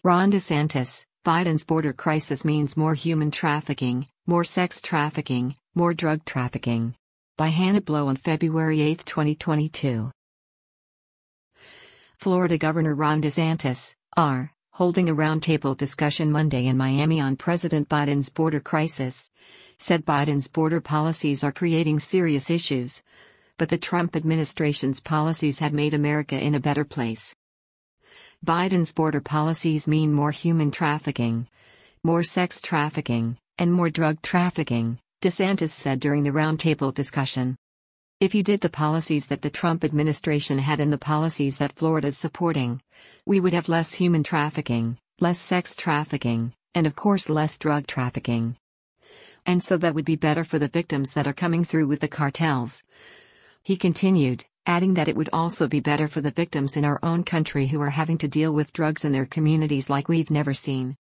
Ron DeSantis, Biden's border crisis means more human trafficking, more sex trafficking, more drug trafficking. By Hannah Blow on February 8, 2022. Florida Governor Ron DeSantis, R., holding a roundtable discussion Monday in Miami on President Biden's border crisis, said Biden's border policies are creating serious issues, but the Trump administration's policies had made America in a better place. Biden's border policies mean more human trafficking, more sex trafficking, and more drug trafficking, DeSantis said during the roundtable discussion. If you did the policies that the Trump administration had and the policies that Florida's supporting, we would have less human trafficking, less sex trafficking, and of course less drug trafficking. And so that would be better for the victims that are coming through with the cartels. He continued, adding that it would also be better for the victims in our own country who are having to deal with drugs in their communities like we've never seen.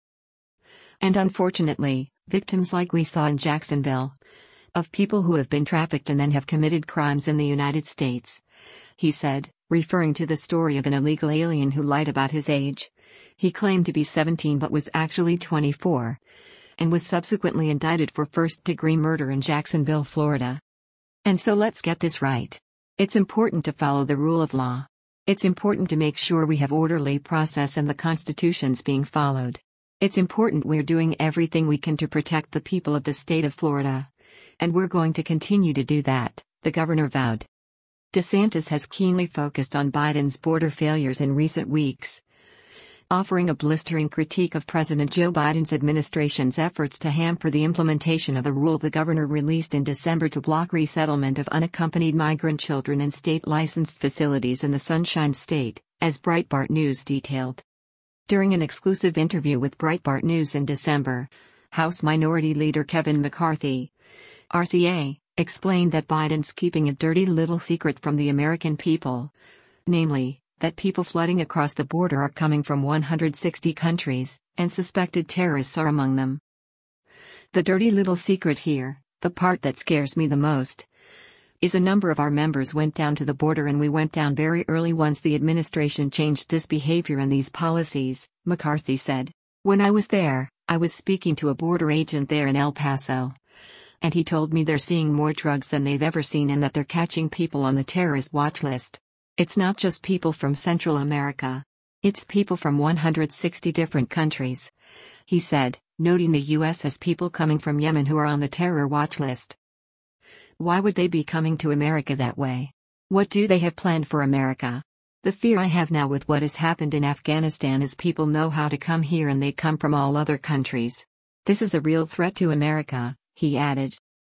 And unfortunately, victims like we saw in Jacksonville, of people who have been trafficked and then have committed crimes in the United States, he said, referring to the story of an illegal alien who lied about his age. He claimed to be 17 but was actually 24, and was subsequently indicted for first-degree murder in Jacksonville, Florida. And so let's get this right. It's important to follow the rule of law. It's important to make sure we have orderly process and the Constitution's being followed. It's important we're doing everything we can to protect the people of the state of Florida. And we're going to continue to do that, the governor vowed. DeSantis has keenly focused on Biden's border failures in recent weeks, offering a blistering critique of President Joe Biden's administration's efforts to hamper the implementation of a rule the governor released in December to block resettlement of unaccompanied migrant children in state-licensed facilities in the Sunshine State, as Breitbart News detailed. During an exclusive interview with Breitbart News in December, House Minority Leader Kevin McCarthy, RCA, explained that Biden's keeping a dirty little secret from the American people, namely, that people flooding across the border are coming from 160 countries, and suspected terrorists are among them. The dirty little secret here, the part that scares me the most, is a number of our members went down to the border and we went down very early once the administration changed this behavior and these policies, McCarthy said. When I was there, I was speaking to a border agent there in El Paso. And he told me they're seeing more drugs than they've ever seen and that they're catching people on the terrorist watch list. It's not just people from Central America. It's people from 160 different countries, he said, noting the U.S. has people coming from Yemen who are on the terror watch list. Why would they be coming to America that way? What do they have planned for America? The fear I have now with what has happened in Afghanistan is people know how to come here and they come from all other countries. This is a real threat to America, he added.